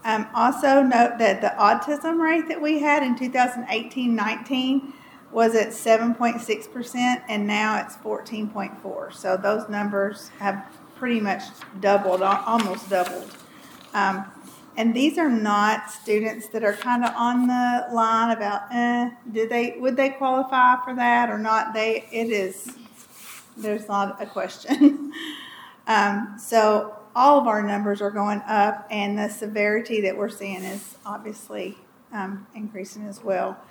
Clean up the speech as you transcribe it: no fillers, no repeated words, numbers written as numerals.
Also note that the autism rate that we had in 2018-19 was at 7.6%, and now it's 14.4. So those numbers have pretty much doubled, almost doubled. And these are not students that are kind of on the line about, would they qualify for that or not? There's not a question. So all of our numbers are going up, and the severity that we're seeing is obviously increasing as well.